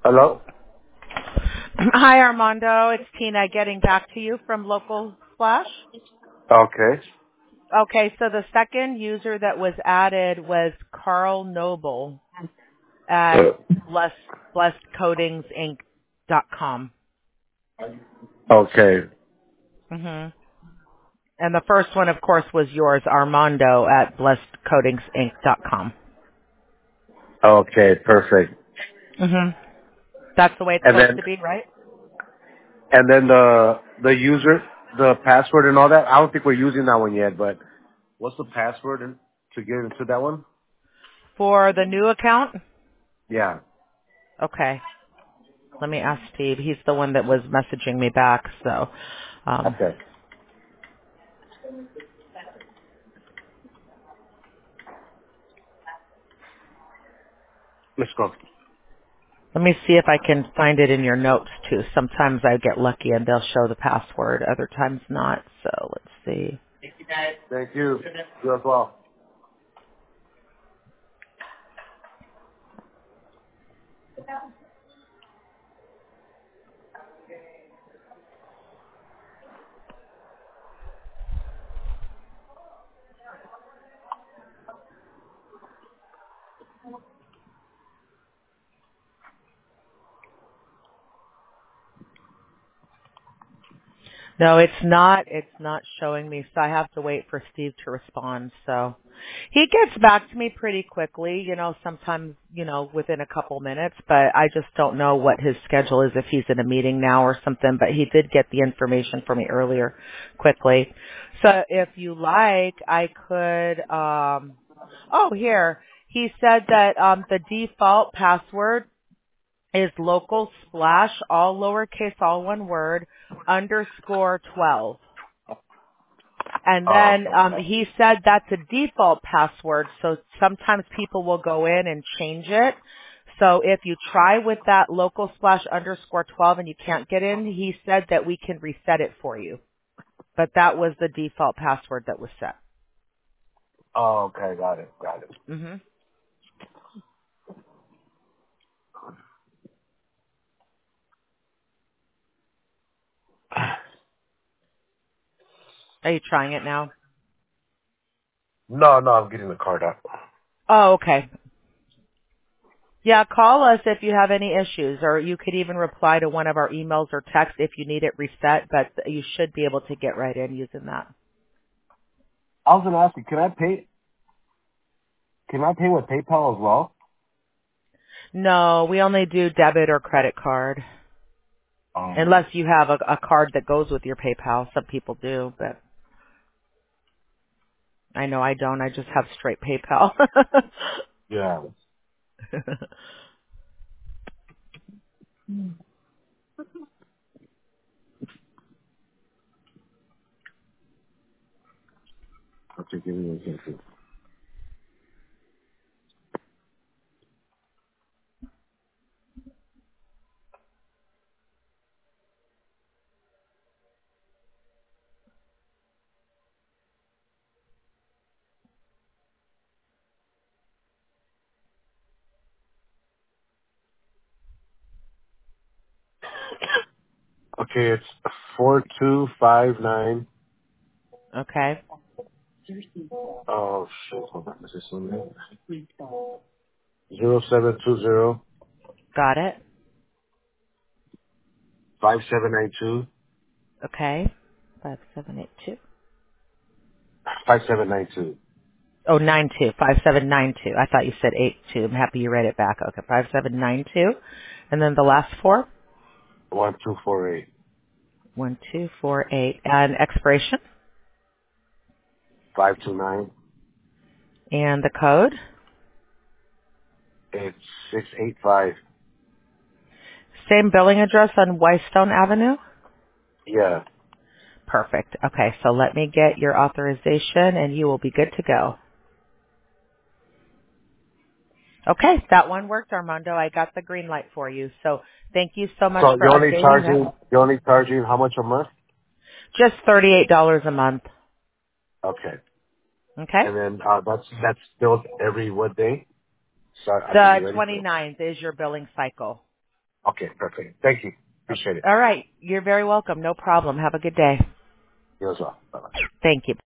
Hello? Hi, Armando. It's Tina getting back to you from Local Splash. Okay. Okay, so the second user that was added was Carl Noble at blessedcoatingsinc.com. Okay. Mm-hmm. And the first one, of course, was yours, Armando at blessedcoatingsinc.com. Okay, perfect. Mm-hmm. That's the way it's And supposed then to be, right? the user, the password and all that, I don't think we're using that one yet, but what's the password to get into that one? For the new account? Yeah. Okay. Let me ask Steve. He's the one that was messaging me back, so Okay. Let's go. let me see if I can find it in your notes too. Sometimes I get lucky and they'll show the password, other times not. So let's see. Thank you. You as well. No, it's not. It's not showing me. So I have to wait for Steve to respond. So he gets back to me pretty quickly, sometimes, within a couple minutes, but I just don't know what his schedule is if he's in a meeting now or something, but he did get the information for me earlier quickly. So if you like, I could, oh, here. He said that, the default password is local splash, all lowercase, all one word, underscore 12. And Oh, then okay. he said that's a default password, so sometimes people will go in and change it. So if you try with that local splash underscore 12 and you can't get in, he said that we can reset it for you. But that was the default password that was set. Oh, okay. Got it. Got it. Hmm. Are you trying it now? No, I'm getting the card out. Oh, okay. Yeah, call us if you have any issues, or you could even reply to one of our emails or text if you need it reset, but you should be able to get right in using that. I was gonna ask you, can I pay with PayPal as well? No, we only do debit or credit card. Um, Unless you have a card that goes with your PayPal. Some people do, but I know I don't. I just have straight PayPal. yeah. Okay, give me a second. Okay, it's 4259. Okay. Oh shit! Hold on, is this one there? 0720 Got it. 5792 Okay. 5782. 5792 Oh, 92. 5792. I thought you said 82. I'm happy you read it back. Okay. 5792. And then the last four? 1248 1248. And expiration? 529. And the code? It's 685. Same billing address on Whitestone Avenue? Yeah. Perfect. Okay, so let me get your authorization and you will be good to go. Okay, that one worked, Armando. I got the green light for you. So thank you so much So for updating that. you're only charging how much a month? Just $38 a month. Okay. Okay? And then that's billed every what day? So I can be The ready for it. 29th is your billing cycle. Okay, perfect. Thank you. Appreciate it. All right. You're very welcome. No problem. Have a good day. You as well. Bye-bye. Thank you.